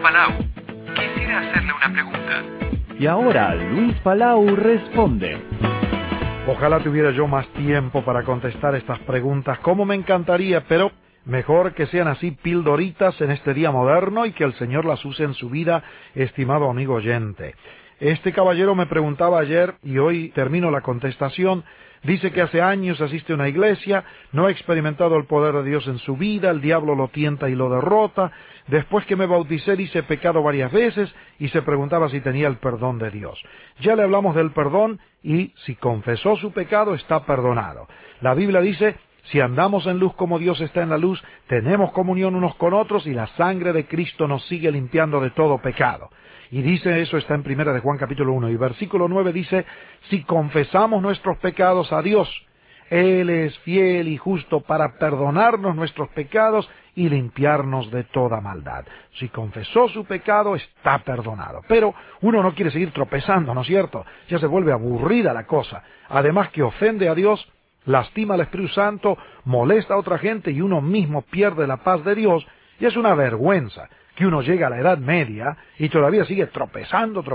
Palau. Quisiera hacerle una pregunta. Y ahora Luis Palau responde. Ojalá tuviera yo más tiempo para contestar estas preguntas, como me encantaría, pero mejor que sean así pildoritas en este día moderno y que el Señor las use en su vida, estimado amigo oyente. Este caballero me preguntaba ayer, y hoy termino la contestación. Dice que hace años asiste a una iglesia, no ha experimentado el poder de Dios en su vida, el diablo lo tienta y lo derrota. Después que me bauticé hice pecado varias veces y se preguntaba si tenía el perdón de Dios. Ya le hablamos del perdón y si confesó su pecado está perdonado. La Biblia dice: si andamos en luz como Dios está en la luz, tenemos comunión unos con otros y la sangre de Cristo nos sigue limpiando de todo pecado. Y dice, eso está en 1 de Juan capítulo 1, y versículo 9 dice: si confesamos nuestros pecados a Dios, Él es fiel y justo para perdonarnos nuestros pecados y limpiarnos de toda maldad. Si confesó su pecado, está perdonado. Pero uno no quiere seguir tropezando, ¿no es cierto? Ya se vuelve aburrida la cosa. Además que ofende a Dios, lastima al Espíritu Santo, molesta a otra gente y uno mismo pierde la paz de Dios. Y es una vergüenza que uno llega a la Edad Media y todavía sigue tropezando.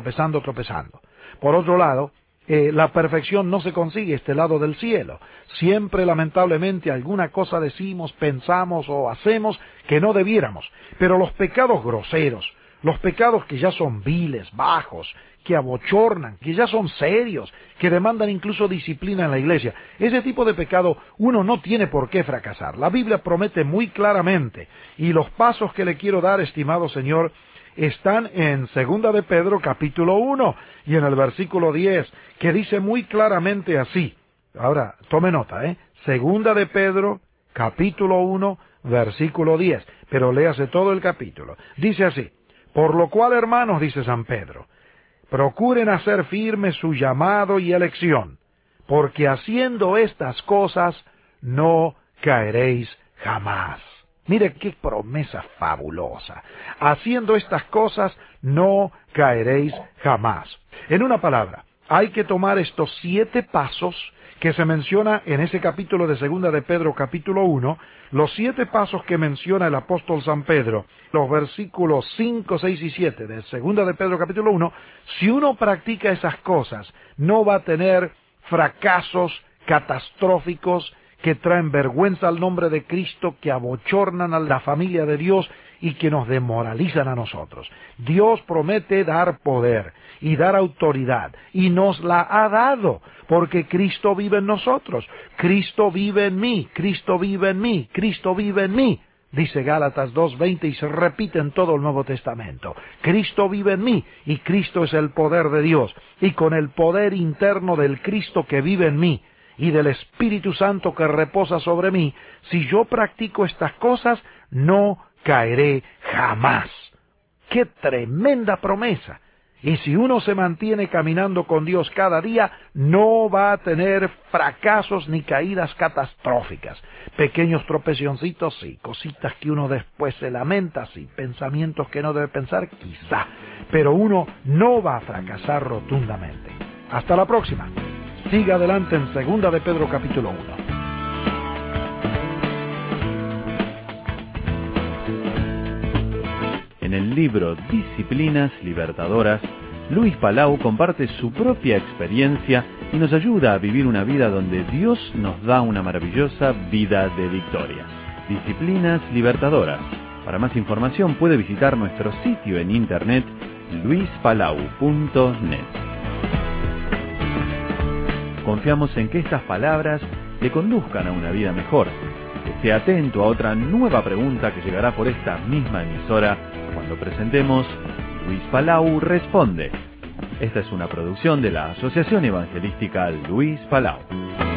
Por otro lado, la perfección no se consigue este lado del cielo. Siempre, lamentablemente, alguna cosa decimos, pensamos o hacemos que no debiéramos. Pero los pecados groseros, los pecados que ya son viles, bajos, que abochornan, que ya son serios, que demandan incluso disciplina en la iglesia, ese tipo de pecado uno no tiene por qué fracasar. La Biblia promete muy claramente, y los pasos que le quiero dar, estimado Señor, están en 2 de Pedro capítulo 1 y en el versículo 10, que dice muy claramente así. Ahora, tome nota, 2 de Pedro capítulo 1 versículo 10, pero léase todo el capítulo. Dice así: por lo cual, hermanos, dice San Pedro, procuren hacer firme su llamado y elección, porque haciendo estas cosas no caeréis jamás. Mire qué promesa fabulosa. Haciendo estas cosas no caeréis jamás. En una palabra, hay que tomar estos 7 pasos que se menciona en ese capítulo de 2 de Pedro capítulo 1, los 7 pasos que menciona el apóstol San Pedro, los versículos 5, 6 y 7 de 2 de Pedro capítulo 1, si uno practica esas cosas, no va a tener fracasos catastróficos que traen vergüenza al nombre de Cristo, que abochornan a la familia de Dios y que nos demoralizan a nosotros. Dios promete dar poder y dar autoridad, y nos la ha dado, porque Cristo vive en nosotros. Cristo vive en mí, Cristo vive en mí, Cristo vive en mí, dice Gálatas 2:20 y se repite en todo el Nuevo Testamento. Cristo vive en mí y Cristo es el poder de Dios, y con el poder interno del Cristo que vive en mí y del Espíritu Santo que reposa sobre mí, si yo practico estas cosas, no caeré jamás. ¡Qué tremenda promesa! Y si uno se mantiene caminando con Dios cada día, no va a tener fracasos ni caídas catastróficas. Pequeños tropezoncitos, sí. Cositas que uno después se lamenta, sí. Pensamientos que no debe pensar, quizá. Pero uno no va a fracasar rotundamente. Hasta la próxima. Siga adelante en 2 de Pedro capítulo 1. En el libro Disciplinas Libertadoras, Luis Palau comparte su propia experiencia y nos ayuda a vivir una vida donde Dios nos da una maravillosa vida de victoria. Disciplinas Libertadoras. Para más información puede visitar nuestro sitio en internet luispalau.net. Confiamos en que estas palabras le conduzcan a una vida mejor. Esté atento a otra nueva pregunta que llegará por esta misma emisora cuando presentemos Luis Palau Responde. Esta es una producción de la Asociación Evangelística Luis Palau.